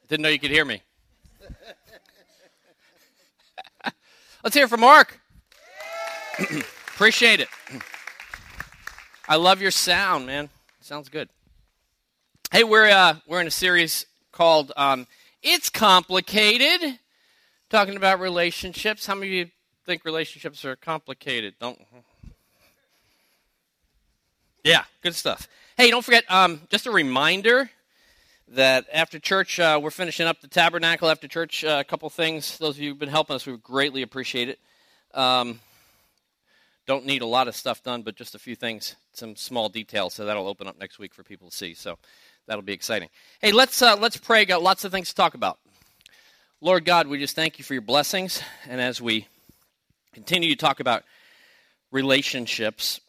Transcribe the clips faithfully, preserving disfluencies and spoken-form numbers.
Didn't know you could hear me. Let's hear it from Mark. Appreciate it. I love your sound, man. Sounds good. Hey, we're uh, we're in a series called um, "It's Complicated," talking about relationships. How many of you think relationships are complicated? Don't. Yeah, good stuff. Hey, don't forget. Um, just a reminder that after church, uh, we're finishing up the tabernacle after church. Uh, a couple things. Those of you who've been helping us, we greatly appreciate it. Um, don't need a lot of stuff done, but just a few things, some small details. So that'll open up next week for people to see. So that'll be exciting. Hey, let's uh, let's pray. Got lots of things to talk about. Lord God, we just thank you for your blessings, and as we continue to talk about relationships,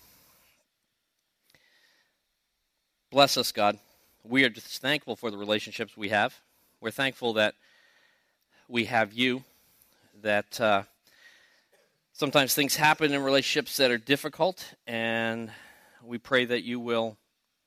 bless us, God. We are just thankful for the relationships we have. We're thankful that we have you, that uh, sometimes things happen in relationships that are difficult, and we pray that you will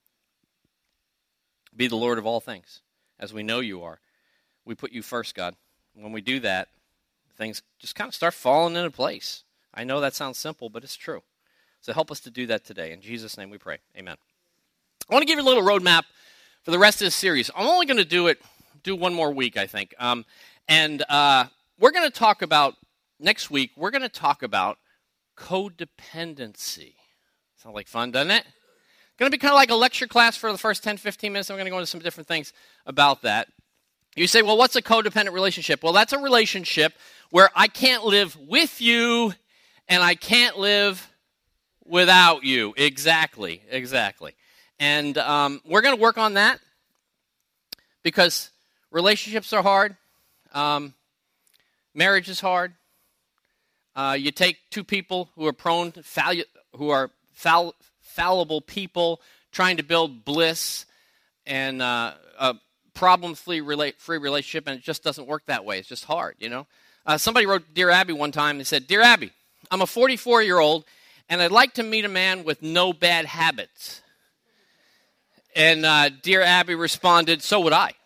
be the Lord of all things, as we know you are. We put you first, God. When we do that, things just kind of start falling into place. I know that sounds simple, but it's true. So help us to do that today. In Jesus' name we pray. Amen. I want to give you a little roadmap for the rest of this series. I'm only going to do it, do one more week, I think. Um, and uh, we're going to talk about, next week, we're going to talk about codependency. Sounds like fun, doesn't it? Going to be kind of like a lecture class for the first ten, fifteen minutes. I'm going to go into some different things about that. You say, well, what's a codependent relationship? Well, that's a relationship where I can't live with you and I can't live without you. Exactly, exactly. And um, we're going to work on that because relationships are hard. Um, marriage is hard. Uh, you take two people who are prone to falli- who are fall- fallible people trying to build bliss and uh, a problem-free rela- free relationship, and it just doesn't work that way. It's just hard, you know. Uh, somebody wrote Dear Abby one time. They said, "Dear Abby, I'm a forty-four-year-old, and I'd like to meet a man with no bad habits." And uh, Dear Abby responded, "So would I."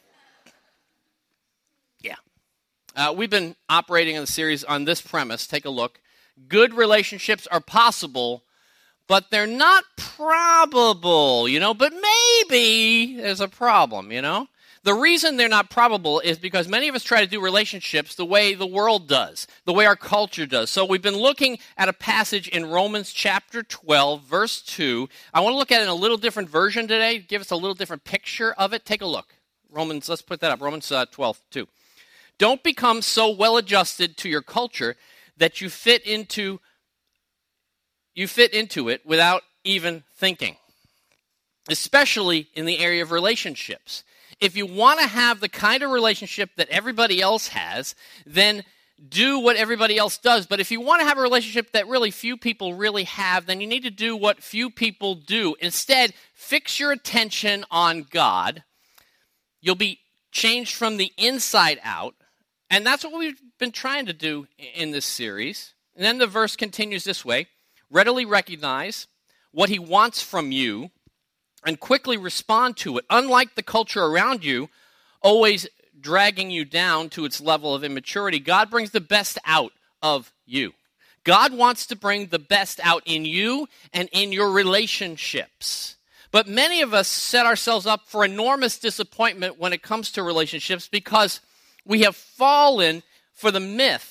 Yeah. Uh, we've been operating in the series on this premise. Take a look. Good relationships are possible, but they're not probable, you know, but maybe there's a problem, you know. The reason they're not probable is because many of us try to do relationships the way the world does, the way our culture does. So we've been looking at a passage in Romans chapter twelve, verse two. I want to look at it in a little different version today, give us a little different picture of it. Take a look. Romans, let's put that up, Romans uh, twelve, two. Don't become so well adjusted to your culture that you fit into you fit into it without even thinking, especially in the area of relationships. If you want to have the kind of relationship that everybody else has, then do what everybody else does. But if you want to have a relationship that really few people really have, then you need to do what few people do. Instead, fix your attention on God. You'll be changed from the inside out. And that's what we've been trying to do in this series. And then the verse continues this way. Readily recognize what he wants from you and quickly respond to it. Unlike the culture around you, always dragging you down to its level of immaturity, God brings the best out of you. God wants to bring the best out in you and in your relationships. But many of us set ourselves up for enormous disappointment when it comes to relationships because we have fallen for the myth.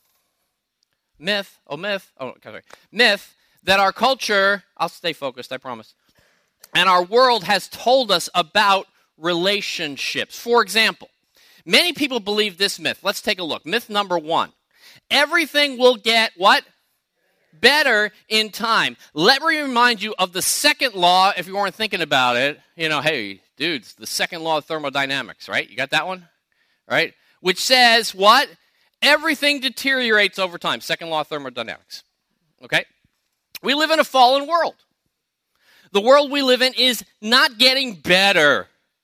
Myth, oh myth, oh sorry, myth that our culture, I'll stay focused, I promise, and our world has told us about relationships. For example, many people believe this myth. Let's take a look. Myth number one. Everything will get, what? Better in time. Let me remind you of the second law, if you weren't thinking about it. You know, hey, dudes, the second law of thermodynamics, right? You got that one? Right? Which says, what? Everything deteriorates over time. Second law of thermodynamics. Okay? We live in a fallen world. The world we live in is not getting better.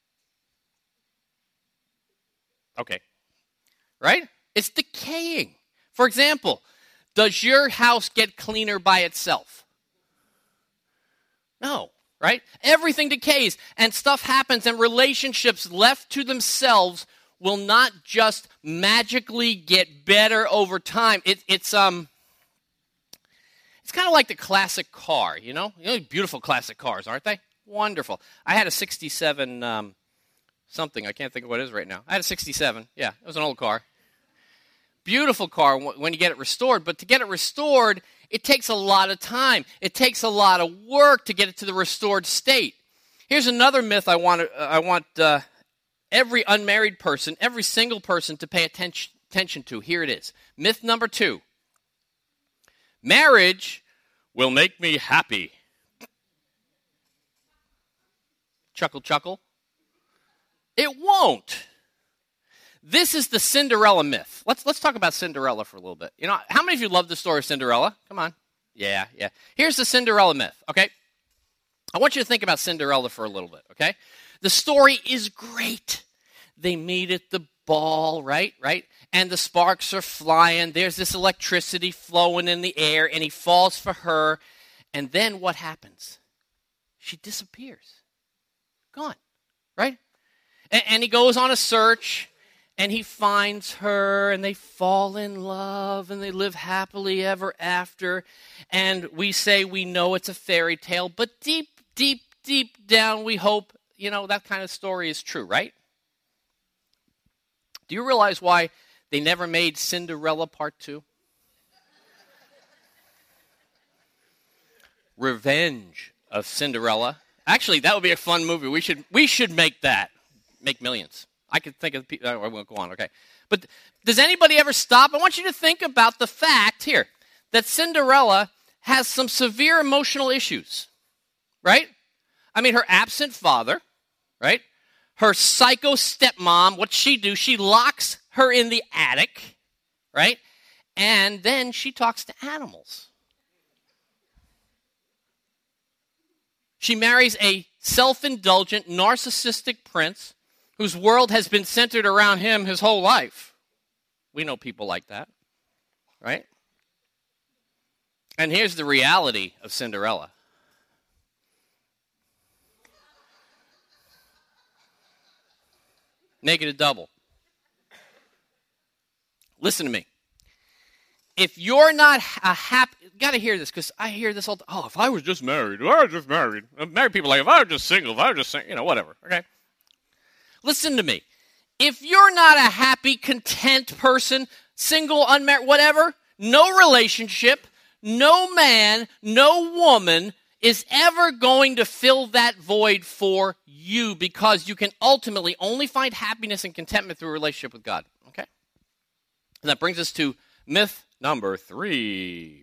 Okay. Right? It's decaying. For example, does your house get cleaner by itself? No. right? Everything decays and stuff happens, and relationships left to themselves will not just magically get better over time. It, it's um, it's kind of like the classic car, you know? You know, beautiful classic cars, aren't they? Wonderful. I had a sixty-seven um, something. I can't think of what it is right now. I had a sixty-seven. Yeah, it was an old car. Beautiful car when you get it restored, but to get it restored, it takes a lot of time. It takes a lot of work to get it to the restored state. Here's another myth I want to, uh, I want uh, every unmarried person, every single person to pay attention, attention to. Here it is. Myth number two. Marriage will make me happy. Chuckle, chuckle. It won't. This is the Cinderella myth. Let's let's talk about Cinderella for a little bit. You know, how many of you love the story of Cinderella? Come on. Yeah, yeah. Here's the Cinderella myth, okay? I want you to think about Cinderella for a little bit, okay? The story is great. They meet at the ball, right? Right? And the sparks are flying. There's this electricity flowing in the air, and he falls for her. And then what happens? She disappears. Gone, right? And, and he goes on a search. And he finds her, and they fall in love, and they live happily ever after. And we say we know it's a fairy tale, but deep, deep, deep down, we hope, you know, that kind of story is true, right? Do you realize why they never made Cinderella Part Two? Revenge of Cinderella. Actually, that would be a fun movie. We should we should make that. Make millions. I could think of people. I won't go on, okay. But does anybody ever stop? I want you to think about the fact here that Cinderella has some severe emotional issues, right? I mean, her absent father, right? Her psycho stepmom, what's she do? She locks her in the attic, right? And then she talks to animals. She marries a self-indulgent, narcissistic prince whose world has been centered around him his whole life. We know people like that, right? And here's the reality of Cinderella. Make it a double. Listen to me. If you're not a happy, got to hear this because I hear this all the time. Oh, if I was just married, if I was just married. Married people are like, if I was just single, if I was just single, you know, whatever, okay? Listen to me. If you're not a happy, content person, single, unmarried, whatever, no relationship, no man, no woman is ever going to fill that void for you because you can ultimately only find happiness and contentment through a relationship with God. Okay? And that brings us to myth number three.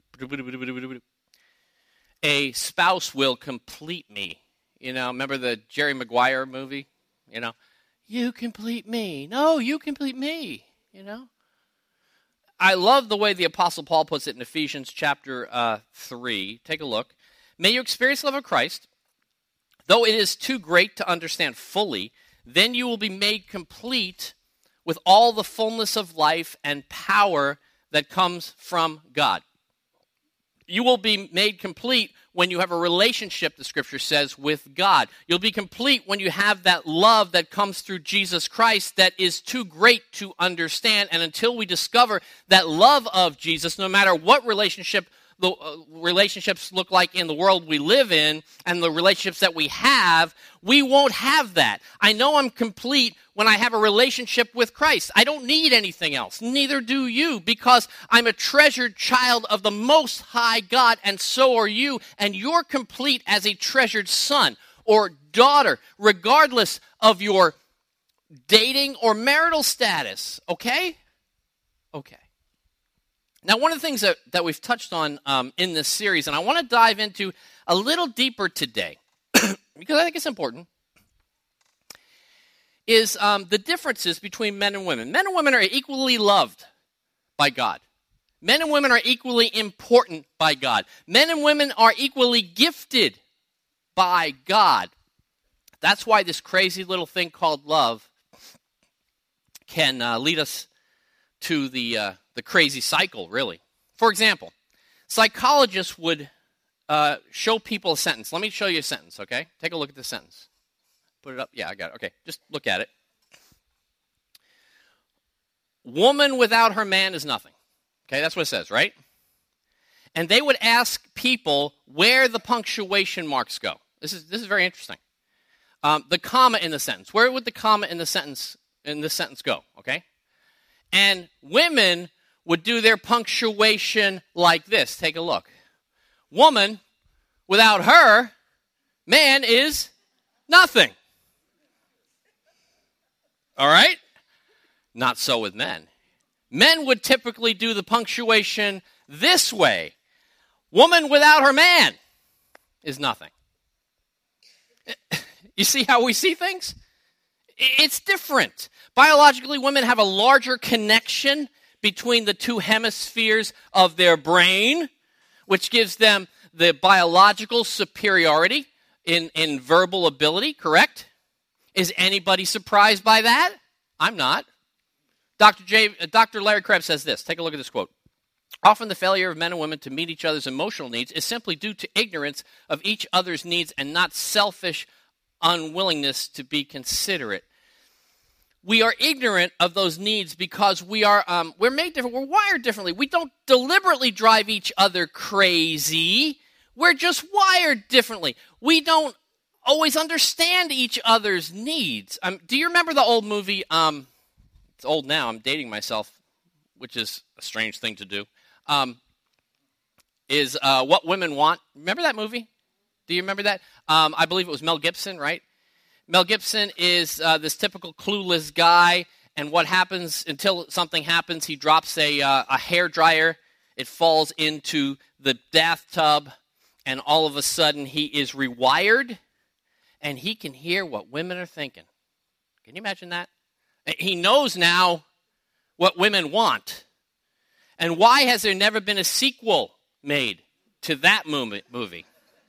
A spouse will complete me. You know, remember the Jerry Maguire movie? You know? You complete me. No, you complete me, you know. I love the way the Apostle Paul puts it in Ephesians chapter uh, three. Take a look. May you experience the love of Christ, though it is too great to understand fully, then you will be made complete with all the fullness of life and power that comes from God. You will be made complete when you have a relationship, the Scripture says, with God. You'll be complete when you have that love that comes through Jesus Christ that is too great to understand. And until we discover that love of Jesus, no matter what relationship the uh, relationships look like in the world we live in and the relationships that we have, we won't have that. I know I'm complete when I have a relationship with Christ. I don't need anything else. Neither do you, because I'm a treasured child of the Most High God, and so are you, and you're complete as a treasured son or daughter, regardless of your dating or marital status, okay? Okay. Now, one of the things that, that we've touched on um, in this series, and I want to dive into a little deeper today, because I think it's important, is um, the differences between men and women. Men and women are equally loved by God. Men and women are equally important by God. Men and women are equally gifted by God. That's why this crazy little thing called love can uh, lead us to the uh, the crazy cycle, really. For example, psychologists would uh, show people a sentence. Let me show you a sentence, okay? Take a look at the sentence. Put it up. Yeah, I got it. Okay, just look at it. Woman without her man is nothing. Okay, that's what it says, right? And they would ask people where the punctuation marks go. This is this is very interesting. Um, the comma in the sentence. Where would the comma in the sentence in this sentence go? Okay, and women would do their punctuation like this. Take a look. Woman without her man is nothing. All right? Not so with men. Men would typically do the punctuation this way. Woman without her man is nothing. You see how we see things? It's different. Biologically, women have a larger connection between the two hemispheres of their brain, which gives them the biological superiority in, in verbal ability, correct? Is anybody surprised by that? I'm not. Doctor J, uh, Doctor Larry Krebs says this. Take a look at this quote. Often the failure of men and women to meet each other's emotional needs is simply due to ignorance of each other's needs and not selfish unwillingness to be considerate. We are ignorant of those needs because we are um, we're made different. We're wired differently. We don't deliberately drive each other crazy. We're just wired differently. We don't always understand each other's needs. Um, do you remember the old movie? Um, it's old now. I'm dating myself, which is a strange thing to do. Um, is uh, What Women Want. Remember that movie? Do you remember that? Um, I believe it was Mel Gibson, right? Mel Gibson is uh, this typical clueless guy, and what happens until something happens, he drops a, uh, a hairdryer. It falls into the bathtub, and all of a sudden he is rewired, and he can hear what women are thinking. Can you imagine that? He knows now what women want. And why has there never been a sequel made to that movie?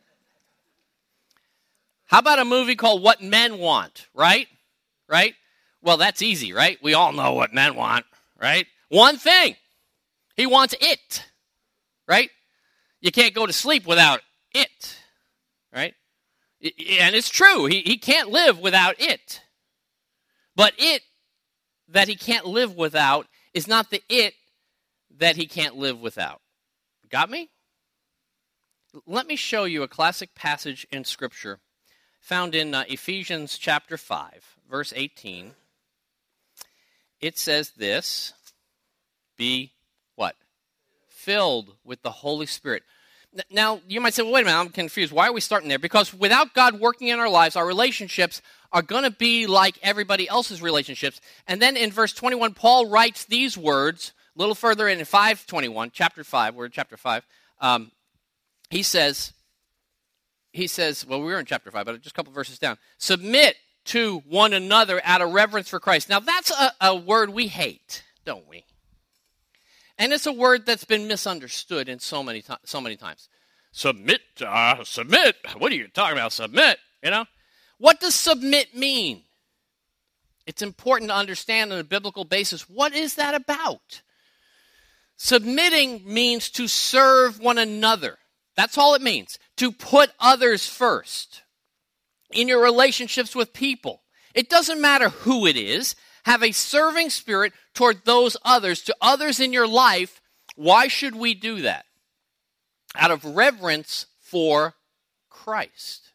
How about a movie called What Men Want, right? Right? Well, that's easy, right? We all know what men want, right? One thing. He wants it, right? You can't go to sleep without it, right? And it's true. He, he can't live without it. But it that he can't live without is not the it that he can't live without. Got me? Let me show you a classic passage in Scripture found in uh, Ephesians chapter five, verse eighteen. It says this, be what? Filled with the Holy Spirit. Now, you might say, well, wait a minute, I'm confused. Why are we starting there? Because without God working in our lives, our relationships are going to be like everybody else's relationships. And then in verse twenty-one, Paul writes these words, a little further in five twenty-one, chapter five, we're in chapter five. Um, he says, he says, well, we were in chapter five, but just a couple verses down. Submit to one another out of reverence for Christ. Now, that's a, a word we hate, don't we? And it's a word that's been misunderstood in so many to- so many times. Submit, uh, submit. What are you talking about? Submit, you know? What does submit mean? It's important to understand on a biblical basis, what is that about? Submitting means to serve one another. That's all it means. To put others first. In your relationships with people. It doesn't matter who it is. Have a serving spirit toward those others, to others in your life. Why should we do that? Out of reverence for Christ.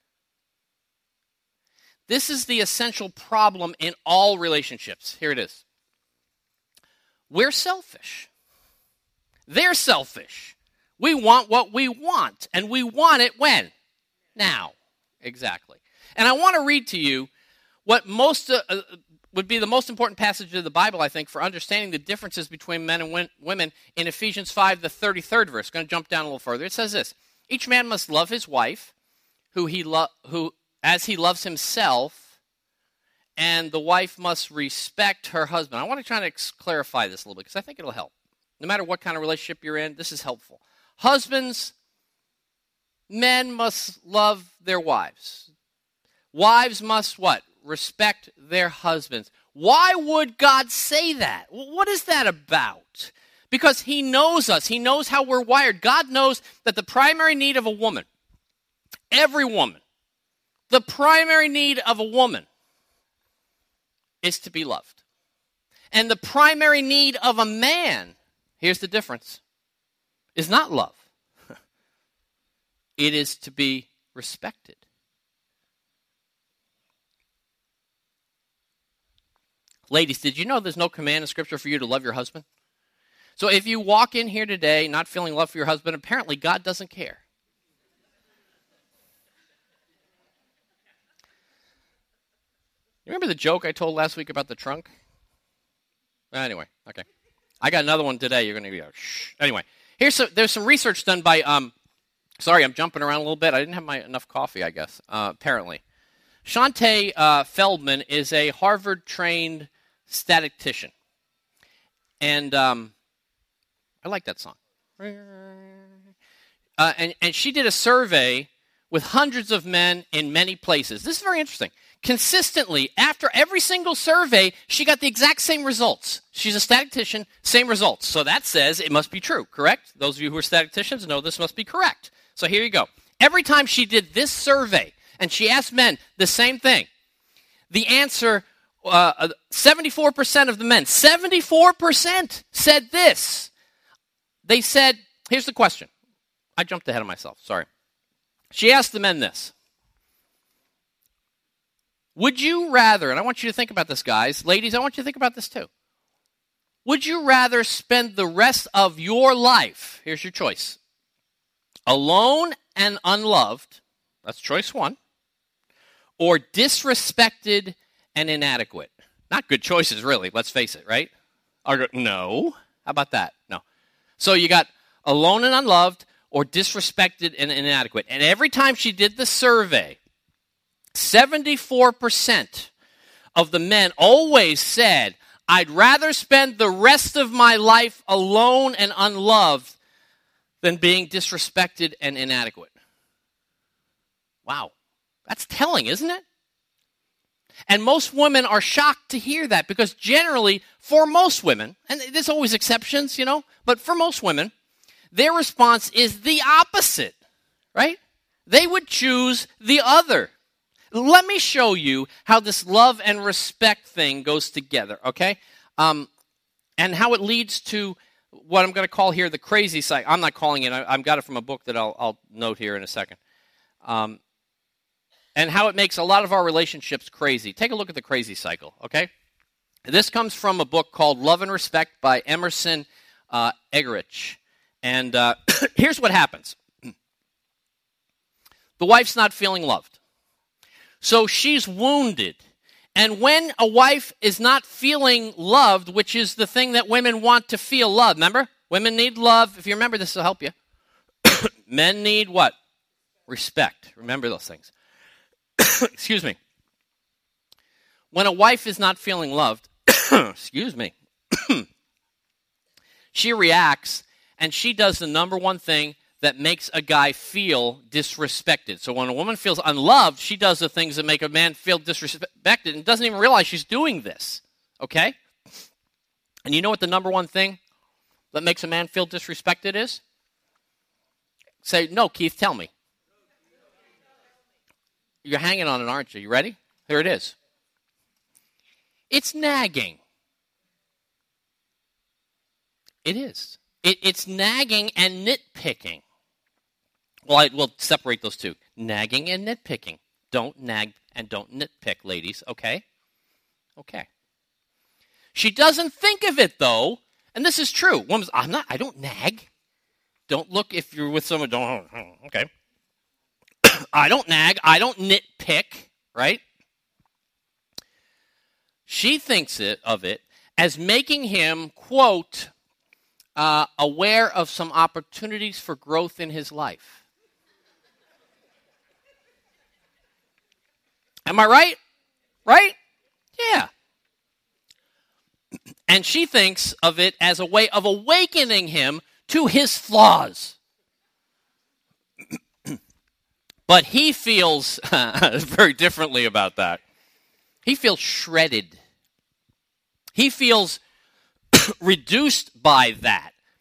This is the essential problem in all relationships. Here it is. We're selfish. They're selfish. We want what we want, and we want it when? Now. Exactly. And I want to read to you what most uh, uh, would be the most important passage of the Bible, I think, for understanding the differences between men and win- women in Ephesians five, the thirty-third verse. Going to jump down a little further. It says this, each man must love his wife, who he lo- who as he loves himself, and the wife must respect her husband. I want to try to ex- clarify this a little bit, because I think it'll help. No matter what kind of relationship you're in, this is helpful. Husbands, men must love their wives. Wives must what? Respect their husbands. Why would God say that? What is that about? Because he knows us. He knows how we're wired. God knows that the primary need of a woman, every woman, the primary need of a woman is to be loved. And the primary need of a man, here's the difference, is not love. It is to be respected. Ladies, did you know there's no command in Scripture for you to love your husband? So if you walk in here today not feeling love for your husband, apparently God doesn't care. You remember the joke I told last week about the trunk? Anyway, okay. I got another one today. You're going to be like, shh. Anyway, here's some, there's some research done by, um, sorry, I'm jumping around a little bit. I didn't have my enough coffee, I guess, uh, apparently. Shante uh, Feldman is a Harvard-trained statistician. And um, I like that song. Uh, and, and she did a survey with hundreds of men in many places. This is very interesting. Consistently, after every single survey, she got the exact same results. She's a statistician, same results. So that says it must be true, correct? Those of you who are statisticians know this must be correct. So here you go. Every time she did this survey, and she asked men the same thing, the answer, uh, seventy-four percent of the men, seventy-four percent said this. They said, here's the question. I jumped ahead of myself, sorry. She asked the men this. Would you rather, and I want you to think about this, guys. Ladies, I want you to think about this too. Would you rather spend the rest of your life, here's your choice, alone and unloved, that's choice one, or disrespected and inadequate? Not good choices, really, let's face it, right? Or, no. How about that? No. So you got alone and unloved, or disrespected and inadequate. And every time she did the survey, seventy-four percent of the men always said, I'd rather spend the rest of my life alone and unloved than being disrespected and inadequate. Wow. That's telling, isn't it? And most women are shocked to hear that because generally, for most women, and there's always exceptions, you know, but for most women, their response is the opposite, right? They would choose the other. Let me show you how this love and respect thing goes together, okay? Um, and how it leads to what I'm going to call here the crazy cycle. I'm not calling it. I, I've got it from a book that I'll, I'll note here in a second. Um, and how it makes a lot of our relationships crazy. Take a look at the crazy cycle, okay? This comes from a book called Love and Respect by Emerson uh, Eggerichs. And uh, here's what happens. The wife's not feeling loved. So she's wounded. And when a wife is not feeling loved, which is the thing that women want to feel loved, remember? Women need love. If you remember, this will help you. Men need what? Respect. Remember those things. Excuse me. When a wife is not feeling loved, excuse me, she reacts and she does the number one thing that makes a guy feel disrespected. So when a woman feels unloved, she does the things that make a man feel disrespected and doesn't even realize she's doing this, okay? And you know what the number one thing that makes a man feel disrespected is? Say, no, Keith, tell me. You're hanging on it, aren't you? You ready? Here it is. It's nagging. It is. It, it's nagging and nitpicking. Well, I will separate those two. Nagging and nitpicking. Don't nag and don't nitpick, ladies, okay? Okay. She doesn't think of it, though, and this is true. Woman's, I'm not, I don't nag. Don't look if you're with someone, don't, okay. I don't nag. I don't nitpick, right? She thinks it, of it as making him, quote, uh, aware of some opportunities for growth in his life. Am I right? Right? Yeah. And she thinks of it as a way of awakening him to his flaws. But he feels very differently about that. He feels shredded. He feels reduced by that.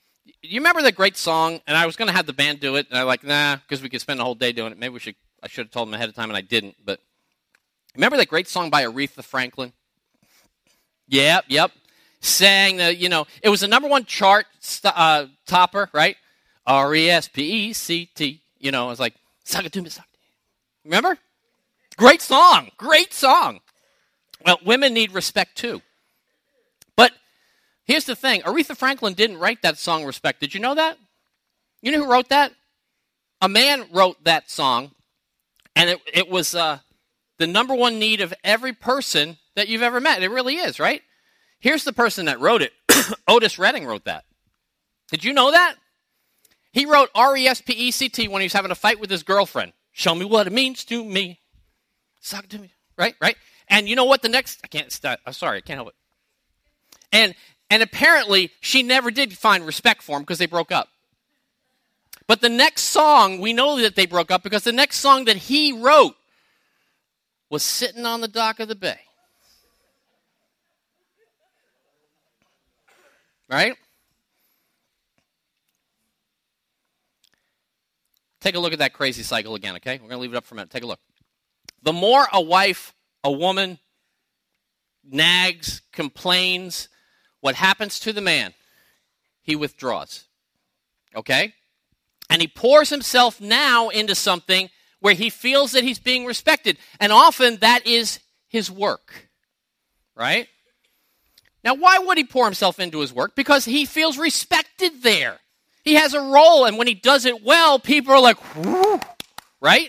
you remember that great song? And I was going to have the band do it, and I'm like, nah, because we could spend the whole day doing it. Maybe we should. I should have told them ahead of time, and I didn't. But remember that great song by Aretha Franklin? Yep, yep. Sang the, you know, it was a number one chart st- uh, topper, right? R E S P E C T. You know, I was like, suck it to me, suck it. Remember? Great song, great song. Well, women need respect too. But here's the thing. Aretha Franklin didn't write that song, Respect. Did you know that? You know who wrote that? A man wrote that song, and it, it was uh, the number one need of every person that you've ever met. It really is, right? Here's the person that wrote it. Otis Redding wrote that. Did you know that? He wrote R E S P E C T when he was having a fight with his girlfriend. Show me what it means to me. Suck it to me. Right, right? And you know what the next... I can't... Stop, I'm sorry, I can't help it. And, and apparently, she never did find respect for him because they broke up. But the next song, we know that they broke up because the next song that he wrote was Sitting on the Dock of the Bay. Right? Take a look at that crazy cycle again, okay? We're going to leave it up for a minute. Take a look. The more a wife, a woman, nags, complains, what happens to the man? He withdraws. Okay? And he pours himself now into something where he feels that he's being respected. And often that is his work. Right? Now, why would he pour himself into his work? Because he feels respected there. He has a role, and when he does it well, people are like, whoo, right?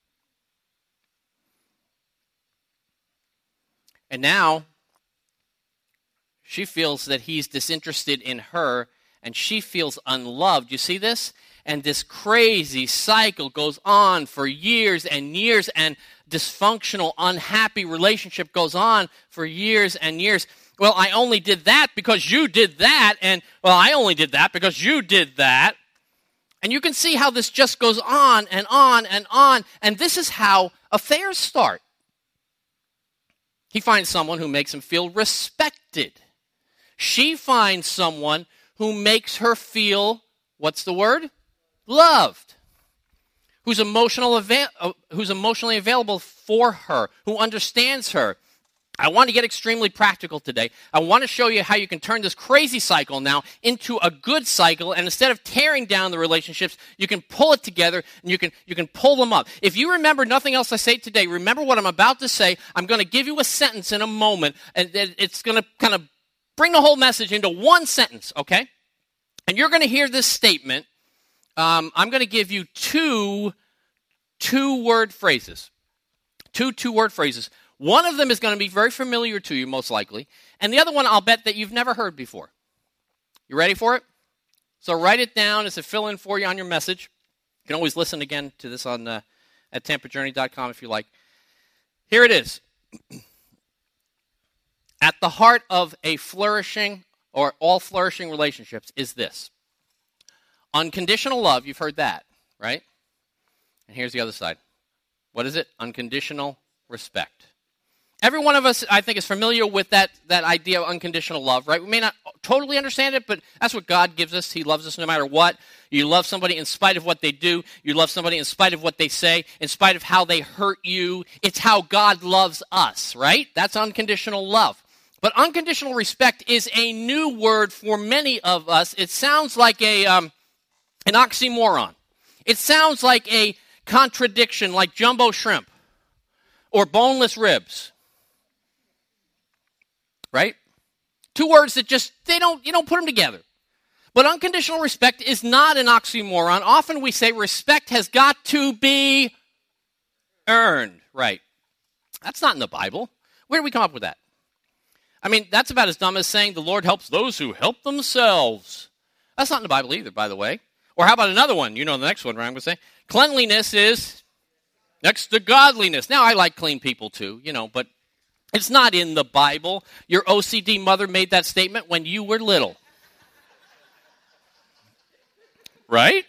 And now, she feels that he's disinterested in her, and she feels unloved. You see this? And this crazy cycle goes on for years and years, and dysfunctional, unhappy relationship goes on for years and years. Well, I only did that because you did that, and, well, I only did that because you did that. And you can see how this just goes on and on and on, and this is how affairs start. He finds someone who makes him feel respected. She finds someone who makes her feel, what's the word? Loved. Who's emotional ava- uh, who's emotionally available for her, who understands her. I want to get extremely practical today. I want to show you how you can turn this crazy cycle now into a good cycle, and instead of tearing down the relationships, you can pull it together, and you can you can pull them up. If you remember nothing else I say today, remember what I'm about to say. I'm going to give you a sentence in a moment, and it's going to kind of bring the whole message into one sentence, okay? And you're going to hear this statement. Um, I'm going to give you two two-word phrases. Two two-word phrases. One of them is going to be very familiar to you, most likely. And the other one, I'll bet that you've never heard before. You ready for it? So write it down as a fill-in for you on your message. You can always listen again to this on uh, at tampa journey dot com if you like. Here it is. At the heart of a flourishing or all flourishing relationships is this. Unconditional love, you've heard that, right? And here's the other side. What is it? Unconditional respect. Every one of us, I think, is familiar with that, that idea of unconditional love, right? We may not totally understand it, but that's what God gives us. He loves us no matter what. You love somebody in spite of what they do. You love somebody in spite of what they say, in spite of how they hurt you. It's how God loves us, right? That's unconditional love. But unconditional respect is a new word for many of us. It sounds like a um, an oxymoron. It sounds like a contradiction, like jumbo shrimp or boneless ribs. Right? Two words that just, they don't, you don't put them together. But unconditional respect is not an oxymoron. Often we say respect has got to be earned. Right. That's not in the Bible. Where did we come up with that? I mean, that's about as dumb as saying the Lord helps those who help themselves. That's not in the Bible either, by the way. Or how about another one? You know the next one, right? I'm going to say, cleanliness is next to godliness. Now, I like clean people too, you know, but it's not in the Bible. Your O C D mother made that statement when you were little. Right?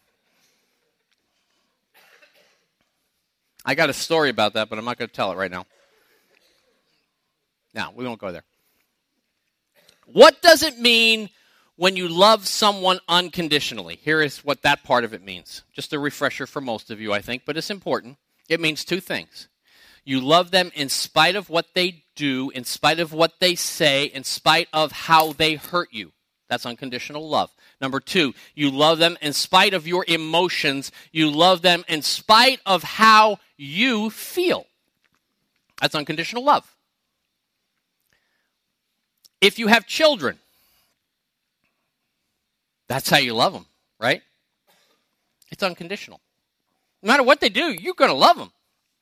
I got a story about that, but I'm not going to tell it right now. No, we won't go there. What does it mean when you love someone unconditionally. Here is what that part of it means. Just a refresher for most of you, I think, but it's important. It means two things. You love them in spite of what they do, in spite of what they say, in spite of how they hurt you. That's unconditional love. Number two, you love them in spite of your emotions. You love them in spite of how you feel. That's unconditional love. If you have children, that's how you love them, right? It's unconditional. No matter what they do, you're going to love them.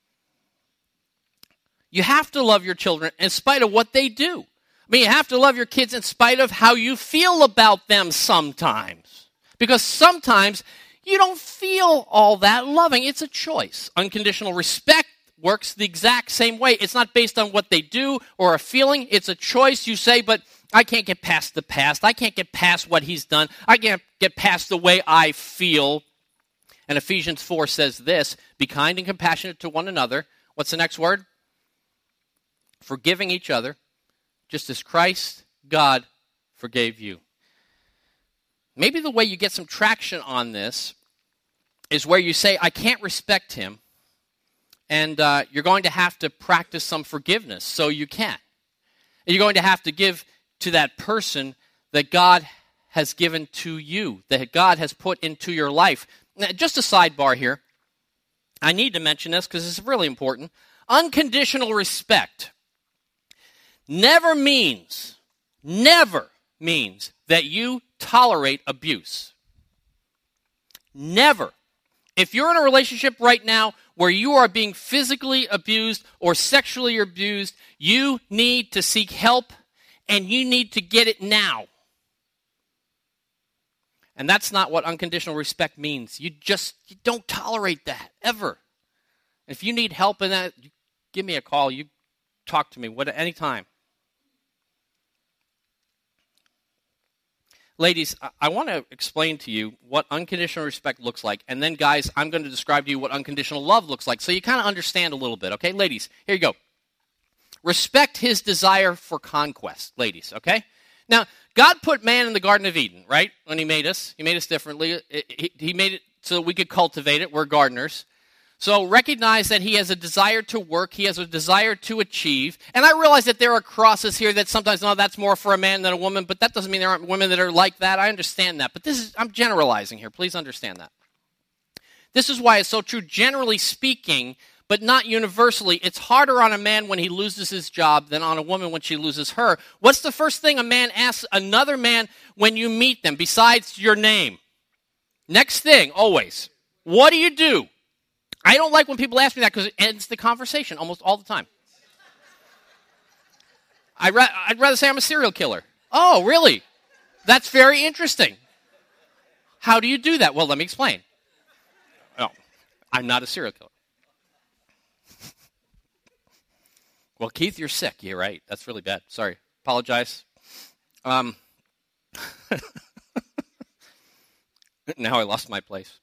You have to love your children in spite of what they do. I mean, you have to love your kids in spite of how you feel about them sometimes. Because sometimes you don't feel all that loving. It's a choice. Unconditional respect works the exact same way. It's not based on what they do or a feeling. It's a choice. You say, but I can't get past the past. I can't get past what he's done. I can't get past the way I feel. And Ephesians four says this, be kind and compassionate to one another. What's the next word? Forgiving each other, just as Christ, God, forgave you. Maybe the way you get some traction on this is where you say, I can't respect him, and uh, you're going to have to practice some forgiveness so you can. And you're going to have to give to that person that God has given to you, that God has put into your life. Now, just a sidebar here. I need to mention this because it's really important. Unconditional respect never means, never means that you tolerate abuse. Never. If you're in a relationship right now where you are being physically abused or sexually abused, you need to seek help and you need to get it now. And that's not what unconditional respect means. You just you don't tolerate that, ever. If you need help in that, give me a call. You talk to me what any time. Ladies, I want to explain to you what unconditional respect looks like. And then, guys, I'm going to describe to you what unconditional love looks like so you kind of understand a little bit, okay? Ladies, here you go. Respect his desire for conquest, ladies, okay? Now, God put man in the Garden of Eden, right? When he made us. He made us differently. He made it so that we could cultivate it. We're gardeners. So recognize that he has a desire to work. He has a desire to achieve. And I realize that there are crosses here that sometimes, no, that's more for a man than a woman, but that doesn't mean there aren't women that are like that. I understand that. But this is, I'm generalizing here. Please understand that. This is why it's so true, generally speaking, but not universally. It's harder on a man when he loses his job than on a woman when she loses her. What's the first thing a man asks another man when you meet them, besides your name? Next thing, always, what do you do? I don't like when people ask me that because it ends the conversation almost all the time. I'd, ra- I'd rather say I'm a serial killer. Oh, really? That's very interesting. How do you do that? Well, let me explain. Oh, I'm not a serial killer. Well, Keith, you're sick. You're right. That's really bad. Sorry. Apologize. Um, now I lost my place.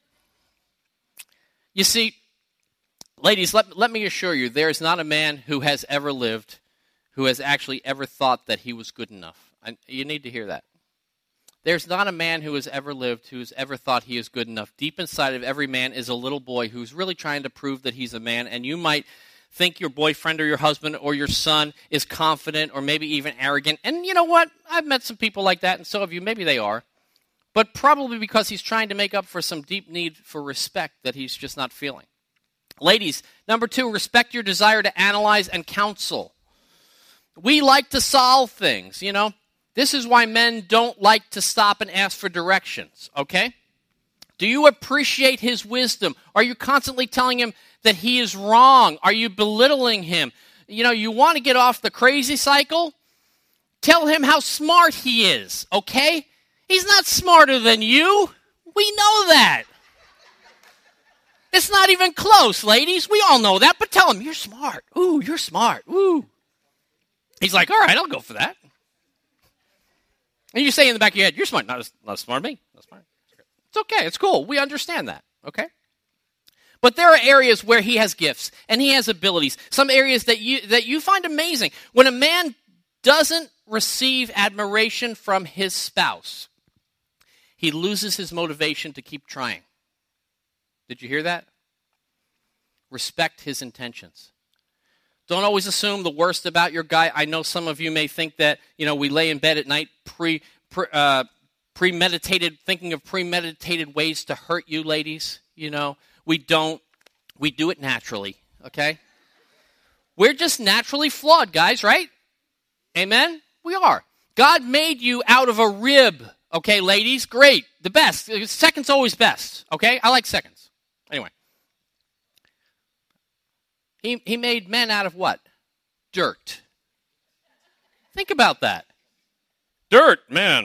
You see, ladies, let, let me assure you, there is not a man who has ever lived who has actually ever thought that he was good enough. And you need to hear that. There's not a man who has ever lived who has ever thought he is good enough. Deep inside of every man is a little boy who's really trying to prove that he's a man, and you might think your boyfriend or your husband or your son is confident or maybe even arrogant. And you know what? I've met some people like that, and so have you. Maybe they are. But probably because he's trying to make up for some deep need for respect that he's just not feeling. Ladies, number two, respect your desire to analyze and counsel. We like to solve things, you know. This is why men don't like to stop and ask for directions, okay? Do you appreciate his wisdom? Are you constantly telling him that he is wrong? Are you belittling him? You know, you want to get off the crazy cycle? Tell him how smart he is, okay? He's not smarter than you. We know that. It's not even close, ladies. We all know that, but tell him, you're smart. Ooh, you're smart. Ooh. He's like, all right, I'll go for that. And you say in the back of your head, you're smart. Not as, not as smart as me. Not smart. It's okay. It's cool. We understand that, okay? But there are areas where he has gifts and he has abilities. Some areas that you that you find amazing. When a man doesn't receive admiration from his spouse, he loses his motivation to keep trying. Did you hear that? Respect his intentions. Don't always assume the worst about your guy. I know some of you may think that, you know, we lay in bed at night pre, pre uh, premeditated, thinking of premeditated ways to hurt you, ladies. You know, we don't. We do it naturally, okay? We're just naturally flawed, guys, right? Amen? We are. God made you out of a rib, okay, ladies? Great. The best. Second's always best, okay? I like seconds. Anyway. He, he made men out of what? Dirt. Think about that. Dirt, man.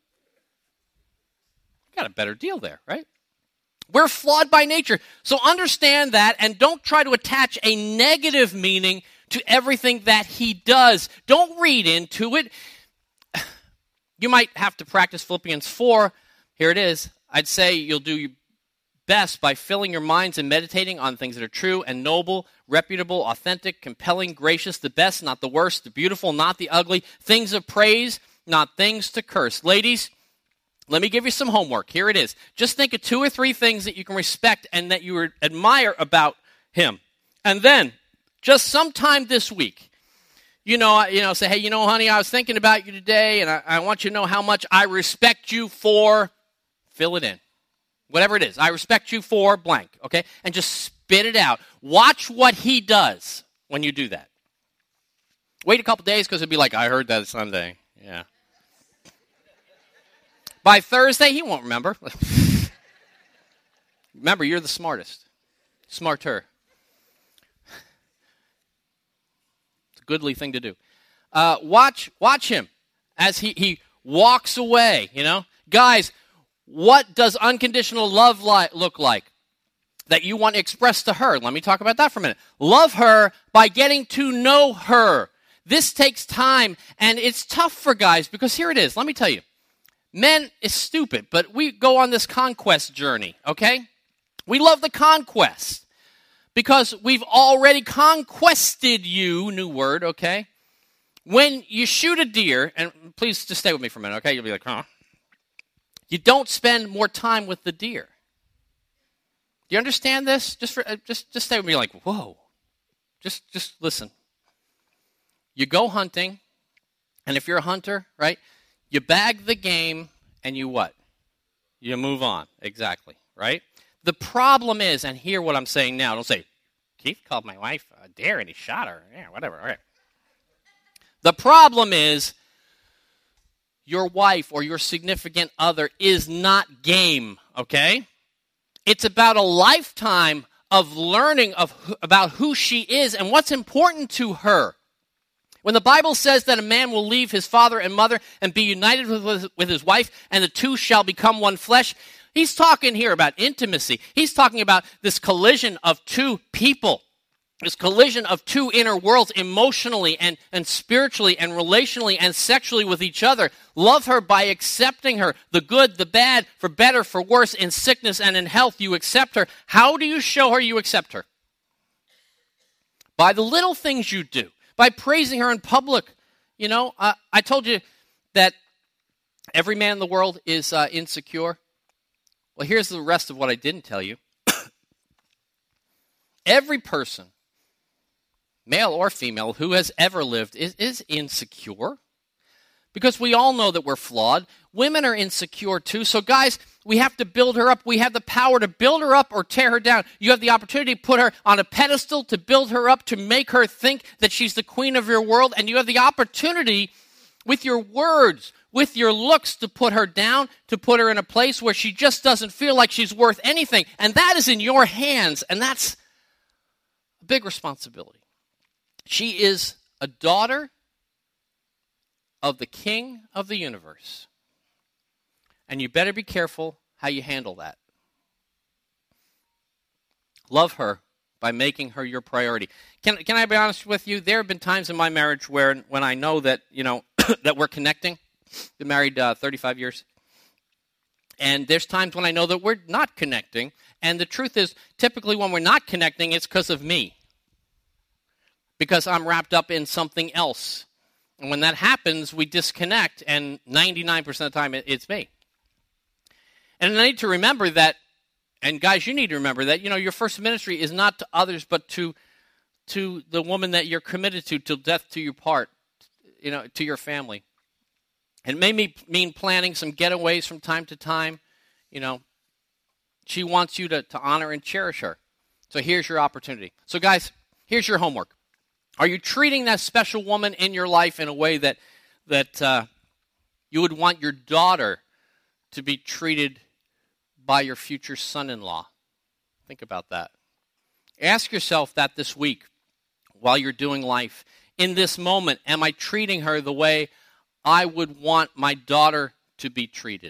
Got a better deal there, right? We're flawed by nature. So understand that and don't try to attach a negative meaning to everything that he does. Don't read into it. You might have to practice Philippians four. Here it is. I'd say you'll do best by filling your minds and meditating on things that are true and noble, reputable, authentic, compelling, gracious, the best, not the worst, the beautiful, not the ugly, things of praise, not things to curse. Ladies, let me give you some homework. Here it is. Just think of two or three things that you can respect and that you admire about him. And then, just sometime this week, you know, you know, say, hey, you know, honey, I was thinking about you today, and I, I want you to know how much I respect you for, fill it in. Whatever it is. I respect you for blank, okay? And just spit it out. Watch what he does when you do that. Wait a couple days because it'll be like, I heard that Sunday. Yeah. By Thursday, he won't remember. Remember, you're the smartest. Smarter. It's a goodly thing to do. Uh, watch watch him as he, he walks away, you know. Guys, what does unconditional love li- look like that you want to express to her? Let me talk about that for a minute. Love her by getting to know her. This takes time, and it's tough for guys because here it is. Let me tell you. Men is stupid, but we go on this conquest journey, okay? We love the conquest because we've already conquested you, new word, okay? When you shoot a deer, and please just stay with me for a minute, okay? You'll be like, huh? You don't spend more time with the deer. Do you understand this? Just for, uh, just just stay with me like, whoa. Just just listen. You go hunting, and if you're a hunter, right? You bag the game, and you what? You move on. Exactly, right? The problem is, and hear what I'm saying now. Don't say, Keith called my wife a deer, and he shot her. Yeah, whatever. All right. The problem is, your wife or your significant other is not game, okay? It's about a lifetime of learning of about who she is and what's important to her. When the Bible says that a man will leave his father and mother and be united with, with his wife, and the two shall become one flesh, he's talking here about intimacy. He's talking about this collision of two people, this collision of two inner worlds emotionally and, and spiritually and relationally and sexually with each other. Love her by accepting her, the good, the bad, for better, for worse, in sickness and in health. You accept her. How do you show her you accept her? By the little things you do. By praising her in public. You know, uh, I told you that every man in the world is uh, insecure. Well, here's the rest of what I didn't tell you. Every person, male or female, who has ever lived is, is insecure. Because we all know that we're flawed. Women are insecure too. So guys, we have to build her up. We have the power to build her up or tear her down. You have the opportunity to put her on a pedestal, to build her up, to make her think that she's the queen of your world. And you have the opportunity with your words, with your looks, to put her down, to put her in a place where she just doesn't feel like she's worth anything. And that is in your hands. And that's a big responsibility. She is a daughter of the King of the universe. And you better be careful how you handle that. Love her by making her your priority. Can can I be honest with you? There have been times in my marriage where when I know that, you know, that we're connecting. Been married uh, thirty-five years. And there's times when I know that we're not connecting. And the truth is, typically when we're not connecting, it's because of me. Because I'm wrapped up in something else. And when that happens, we disconnect, and ninety-nine percent of the time, it, it's me. And I need to remember that, and guys, you need to remember that, you know, your first ministry is not to others, but to to the woman that you're committed to, till death do you part, you know, to your family. And it may mean planning some getaways from time to time. You know, she wants you to, to honor and cherish her. So here's your opportunity. So guys, here's your homework. Are you treating that special woman in your life in a way that that uh, you would want your daughter to be treated by your future son-in-law? Think about that. Ask yourself that this week while you're doing life. In this moment, am I treating her the way I would want my daughter to be treated?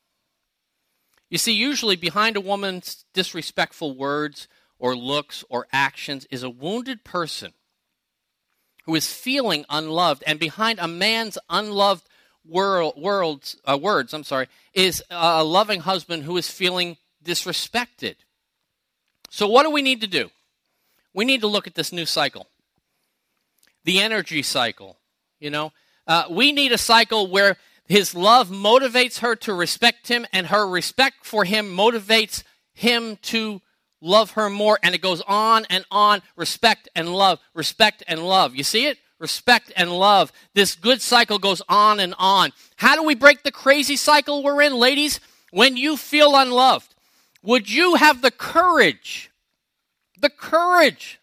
You see, usually behind a woman's disrespectful words or looks or actions is a wounded person who is feeling unloved. And behind a man's unloved world, worlds, uh, words I'm sorry, is a loving husband who is feeling disrespected. So what do we need to do? We need to look at this new cycle. The energy cycle, you know. Uh, we need a cycle where his love motivates her to respect him, and her respect for him motivates him to love her more, and it goes on and on. Respect and love, respect and love. You see it? Respect and love. This good cycle goes on and on. How do we break the crazy cycle we're in, ladies? When you feel unloved, would you have the courage, the courage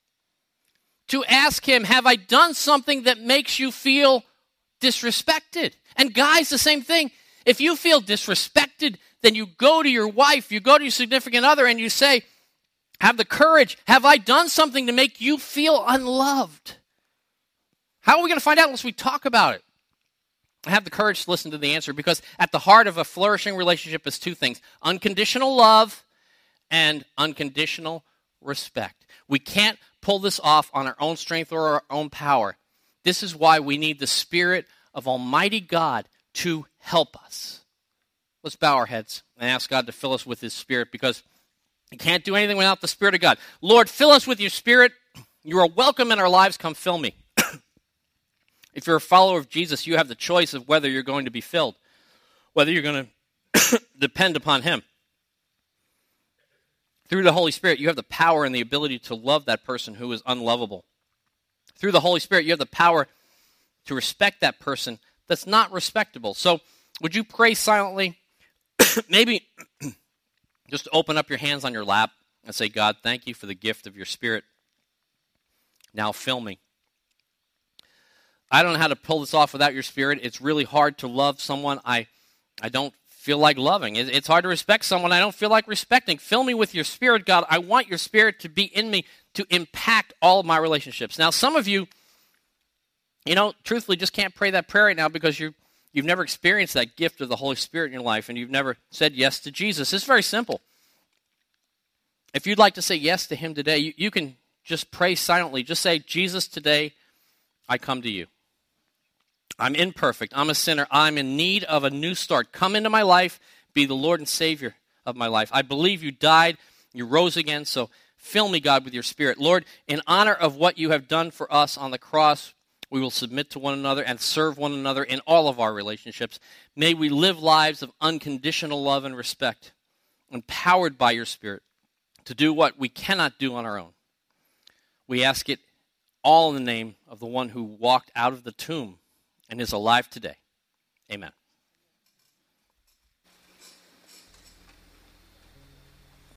to ask him, have I done something that makes you feel disrespected? And guys, the same thing. If you feel disrespected, then you go to your wife, you go to your significant other, and you say, have the courage, have I done something to make you feel unloved? How are we going to find out unless we talk about it? I have the courage to listen to the answer, because at the heart of a flourishing relationship is two things: unconditional love and unconditional respect. We can't pull this off on our own strength or our own power. This is why we need the Spirit of Almighty God to help us. Let's bow our heads and ask God to fill us with His Spirit, because you can't do anything without the Spirit of God. Lord, fill us with your Spirit. You are welcome in our lives. Come fill me. If you're a follower of Jesus, you have the choice of whether you're going to be filled, whether you're going to depend upon Him. Through the Holy Spirit, you have the power and the ability to love that person who is unlovable. Through the Holy Spirit, you have the power to respect that person that's not respectable. So would you pray silently? Maybe just open up your hands on your lap and say, God, thank you for the gift of your Spirit. Now fill me. I don't know how to pull this off without your Spirit. It's really hard to love someone I, I don't feel like loving. It, it's hard to respect someone I don't feel like respecting. Fill me with your Spirit, God. I want your Spirit to be in me to impact all of my relationships. Now, some of you, you know, truthfully just can't pray that prayer right now because you you've never experienced that gift of the Holy Spirit in your life, and you've never said yes to Jesus. It's very simple. If you'd like to say yes to Him today, you, you can just pray silently. Just say, Jesus, today I come to you. I'm imperfect. I'm a sinner. I'm in need of a new start. Come into my life. Be the Lord and Savior of my life. I believe you died. You rose again. So fill me, God, with your Spirit. Lord, in honor of what you have done for us on the cross, we will submit to one another and serve one another in all of our relationships. May we live lives of unconditional love and respect, empowered by your Spirit to do what we cannot do on our own. We ask it all in the name of the one who walked out of the tomb and is alive today. Amen.